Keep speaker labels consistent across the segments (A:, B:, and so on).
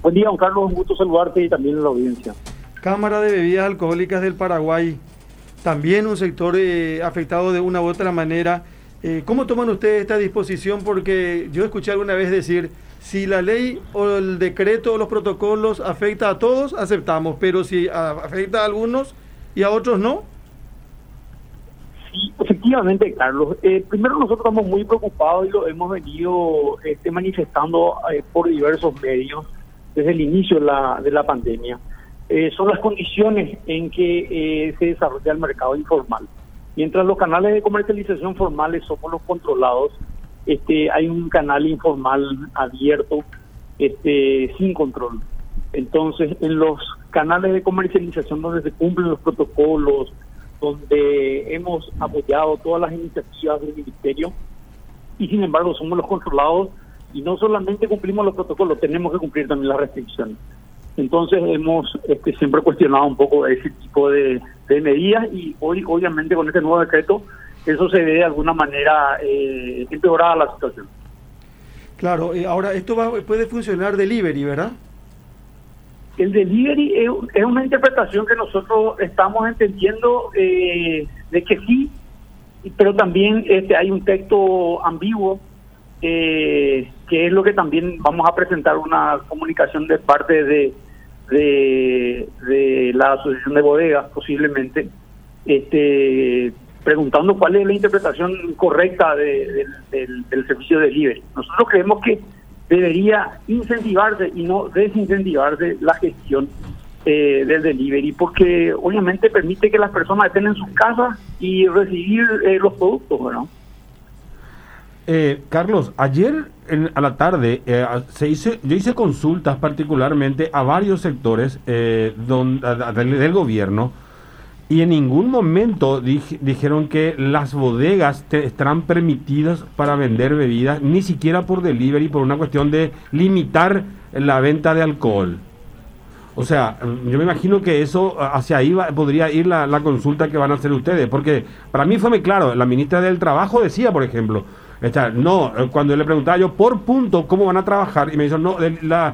A: Buen día, don Carlos, un gusto saludarte y también a la audiencia.
B: Cámara de Bebidas Alcohólicas del Paraguay, también un sector afectado de una u otra manera. ¿Cómo toman ustedes esta disposición? Porque yo escuché alguna vez decir, si la ley o el decreto o los protocolos afecta a todos, aceptamos, pero si afecta a algunos y a otros no.
A: Sí, efectivamente, Carlos. Primero, nosotros estamos muy preocupados y lo hemos venido manifestando por diversos medios desde el inicio de la pandemia. Son las condiciones en que se desarrolla el mercado informal. Mientras los canales de comercialización formales somos los controlados, hay un canal informal abierto sin control. Entonces, en los canales de comercialización donde se cumplen los protocolos, donde hemos apoyado todas las iniciativas del Ministerio, y sin embargo somos los controlados, y no solamente cumplimos los protocolos, tenemos que cumplir también las restricciones. Entonces hemos siempre cuestionado un poco ese tipo de medidas, y hoy obviamente con este nuevo decreto eso se ve de alguna manera empeorada la situación.
B: Claro, ahora esto puede funcionar delivery, ¿verdad?
A: El delivery es una interpretación que nosotros estamos entendiendo de que sí, pero también hay un texto ambiguo que es lo que también vamos a presentar una comunicación de parte de la Asociación de Bodegas, posiblemente, preguntando cuál es la interpretación correcta del servicio de delivery. Nosotros creemos que debería incentivarse y no desincentivarse la gestión del delivery, porque obviamente permite que las personas estén en sus casas y recibir los productos, ¿no?
C: Carlos, ayer a la tarde yo hice consultas particularmente a varios sectores del gobierno, y en ningún momento dijeron que las bodegas estarán permitidas para vender bebidas, ni siquiera por delivery, por una cuestión de limitar la venta de alcohol. O sea, yo me imagino que eso hacia ahí podría ir la consulta que van a hacer ustedes, porque para mí fue muy claro. La ministra del Trabajo decía, por ejemplo, cuando le preguntaba yo por punto cómo van a trabajar, y me dijo, no,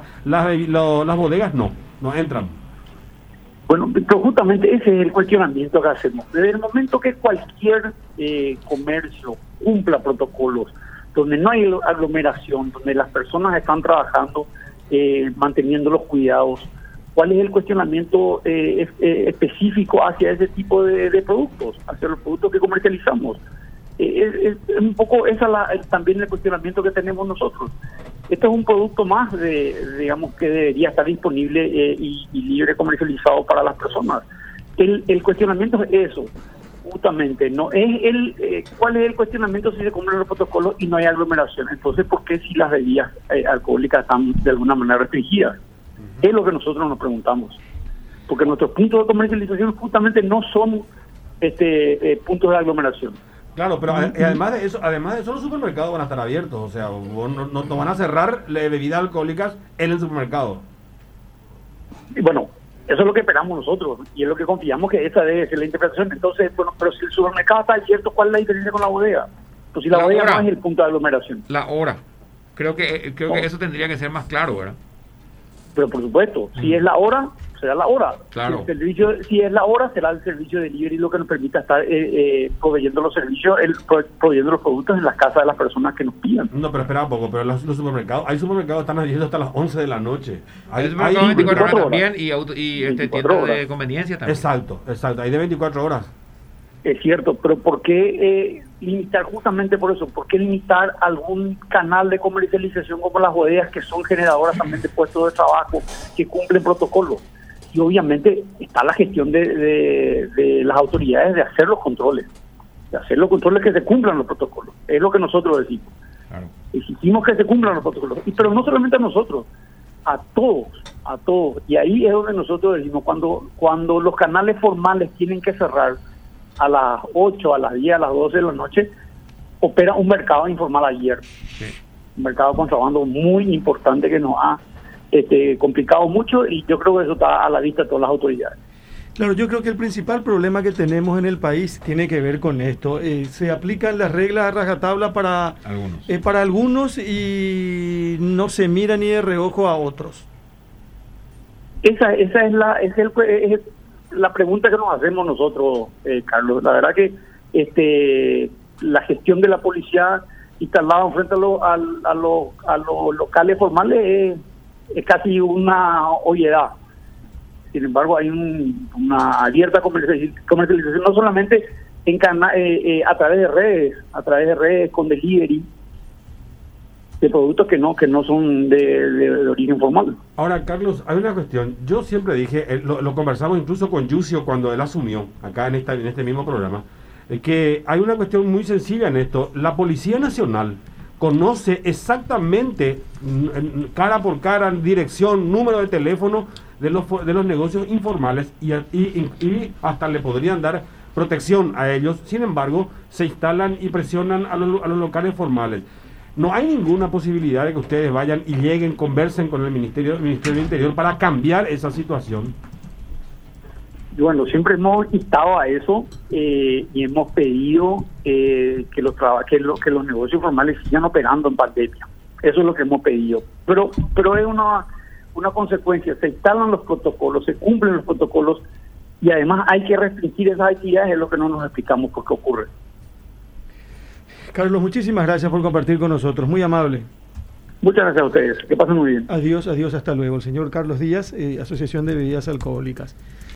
C: las bodegas no entran.
A: Bueno, pero justamente ese es el cuestionamiento que hacemos. Desde el momento que cualquier comercio cumpla protocolos, donde no hay aglomeración, donde las personas están trabajando, manteniendo los cuidados, ¿cuál es el cuestionamiento específico hacia ese tipo de productos, hacia los productos que comercializamos? Es un poco también el cuestionamiento que tenemos nosotros. Este es un producto más digamos que debería estar disponible y libre comercializado para las personas. El cuestionamiento es eso, justamente, no es ¿cuál es el cuestionamiento si se cumplen los protocolos y no hay aglomeración? Entonces, ¿por qué si las bebidas alcohólicas están de alguna manera restringidas? Es lo que nosotros nos preguntamos, porque nuestros puntos de comercialización justamente no son puntos de aglomeración.
C: Claro, pero además de eso los supermercados van a estar abiertos, o sea, no van a cerrar bebidas alcohólicas en el supermercado.
A: Y bueno, eso es lo que esperamos nosotros, y es lo que confiamos que esa debe ser la interpretación. Entonces, bueno, pero si el supermercado está abierto, ¿cuál es la diferencia con la bodega? Pues si la bodega no es el punto de aglomeración.
D: La hora. Creo que eso tendría que ser más claro, ¿verdad?
A: Pero por supuesto, si es la hora, será la hora.
D: Claro.
A: Si es la hora, será el servicio de delivery lo que nos permita estar proveyendo los servicios, proveyendo los productos en las casas de las personas que nos pidan.
C: No, pero espera un poco, pero los supermercados, hay supermercados que están abiertos hasta las 11 de la noche.
D: Hay supermercados 24 horas también, y tiendas de conveniencia también.
C: Exacto, hay de 24 horas.
A: Es cierto, pero ¿por qué limitar justamente por eso? ¿Por qué limitar algún canal de comercialización como las bodegas, que son generadoras también de puestos de trabajo, que cumplen protocolos? Y obviamente está la gestión de las autoridades de hacer los controles, que se cumplan los protocolos. Es lo que nosotros decimos.
D: Claro.
A: Exigimos que se cumplan los protocolos, pero no solamente a nosotros, a todos. Y ahí es donde nosotros decimos, cuando los canales formales tienen que cerrar a las 8, a las 10, a las 12 de la noche, opera un mercado informal abierto. Sí. Un mercado de contrabando muy importante que nos ha complicado mucho, y yo creo que eso está a la vista de todas las autoridades.
B: Claro, yo creo que el principal problema que tenemos en el país tiene que ver con esto. Se aplican las reglas a rajatabla para algunos y no se mira ni de reojo a otros.
A: Esa es la pregunta que nos hacemos nosotros, Carlos. La verdad que la gestión de la policía instalada frente a los locales formales es casi una obviedad. Sin embargo, hay una abierta comercialización, no solamente a través de redes con delivery, de productos que no son de origen formal.
C: Ahora, Carlos, hay una cuestión. Yo siempre dije, lo conversamos incluso con Yucio cuando él asumió, acá en este mismo programa, que hay una cuestión muy sencilla en esto. La Policía Nacional conoce exactamente, cara por cara, dirección, número de teléfono de los negocios informales y hasta le podrían dar protección a ellos. Sin embargo, se instalan y presionan a los locales formales. ¿No hay ninguna posibilidad de que ustedes vayan y lleguen, conversen con el Ministerio del Interior para cambiar esa situación?
A: Y bueno, siempre hemos instado a eso y hemos pedido que los negocios formales sigan operando en pandemia. Eso es lo que hemos pedido. Pero es una consecuencia. Se instalan los protocolos, se cumplen los protocolos y además hay que restringir esas actividades, es lo que no nos explicamos por qué ocurre.
B: Carlos, muchísimas gracias por compartir con nosotros, muy amable.
A: Muchas gracias a ustedes, que pasen muy bien.
B: Adiós, hasta luego. El señor Carlos Díaz, Asociación de Bebidas Alcohólicas.